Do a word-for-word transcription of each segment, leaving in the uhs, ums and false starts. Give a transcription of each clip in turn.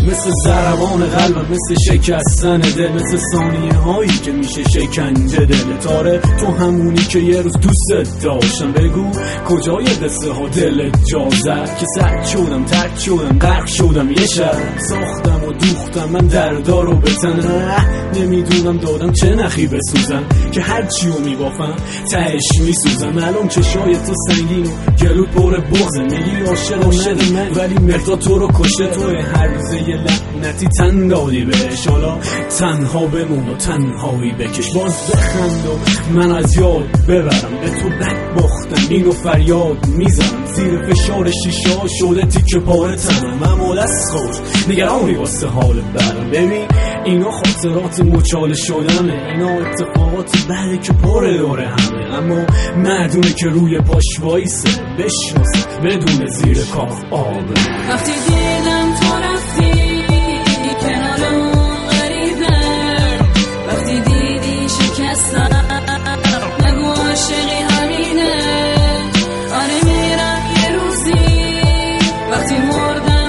مثل ضربان قلبم، مثل شکستن دل، مثل ثانیه هایی که میشه شکنجه دل. تاره تو همونی که یه روز دوست داشتم، بگو کجای قصه ها دل جا زد که سرد شدم، ترک شدم، غرق شدم یه شب، ساختم و دوختم من دردار رو بتنم. نمیدونم دادم چه نخی بسوزم که هرچی رو میبافم تهش میسوزم. الان چشای تو سنگین و گلوت پر بغزه، میگی عاشق عاشق من ولی مقدار تو رو کشته. تو هر روزه یه لعنتی تن دادی بهش، حالا تنها بمون و تنهایی بکش. باز بخند و من از یاد ببرم، به تو بد باختم اینو فریاد میزنم. زیر فشار شیشه شده تیکه پاره تنم، معمول از خوش نگرانی واسه حال برم. ببین اینا خاطرات مچاله شدمه، اینا اتفاقات بعده که پر دوره همه. اما مردونه که روی پاش وایسه بشناسه بدون زیر کار آبه. وقتی دیدم تو رفتی کنار اون غریبه، وقتی دیدی شکستم نگو عاشقی همینه. آره میرم یه روزی وقتی مردم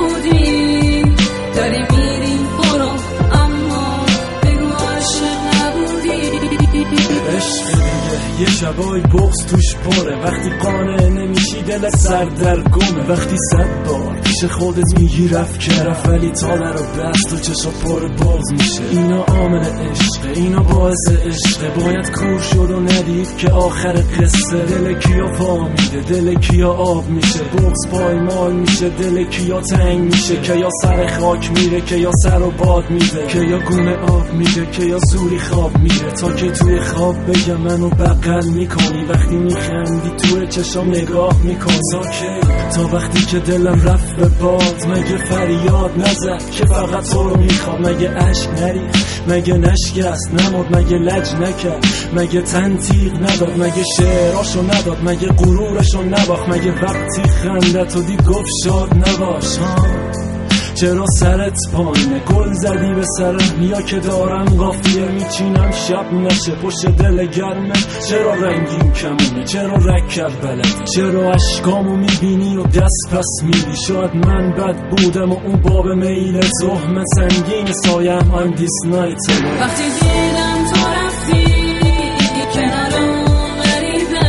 نبودی، داری میری برو اما بگو عاشق نبودی. عشق دیگه یه شبای بغض توش پره، وقتی قانع نمیشی دل سردرگمه. وقتی صد بار پیش خودت میگی رفت که رفت ولی تاله رو بست و چشا پر باز میشه. اینا عامل عشقه، اینا باعث عشقه. باید کور شد و ندید که آخر قصه دل کیا پا میده، دل کیا آب میشه. بغض پایمال میشه، دل کیا تنگ میشه. که یا سر خاک میره، که یا سر و باد میده، که یا گونه آب میده، که یا زوری خواب میره. تا که توی خواب بگم منو بغل میکنی، وقتی میخندی توی چشام نگاه میکنی. ساکت تا وقتی که دلم رفت به باد، مگه فریاد نزد که فقط تو رو میخواد؟ مگه عشق نریخ، مگه نشکست نمود، مگه لج نکرد، مگه تنتیق نداد، مگه شعراشو نداد، مگه غرورشو نباخت، مگه وقتی خندت و دید گفت شاد نباش؟ ها چرا سرت پایینه؟ گل زدی به سرم یا که دارم قافیه میچینم شب نشه پشت دل گرمه؟ چرا رنگین کمونه؟ چرا رکب بلدی؟ چرا اشکامو میبینی و دست پس میدی؟ شاید من بد بودم و اون باب میل زحمه سنگین سایم I'm this night. وقتی دیدم تو رفتی کنار اون غریبه،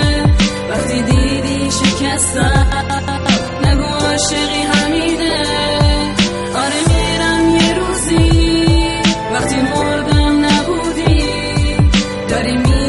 وقتی دیدی شکستم نگو عاشقی همینه. آره میرم یه روزی وقتی مردم نبودی، داری می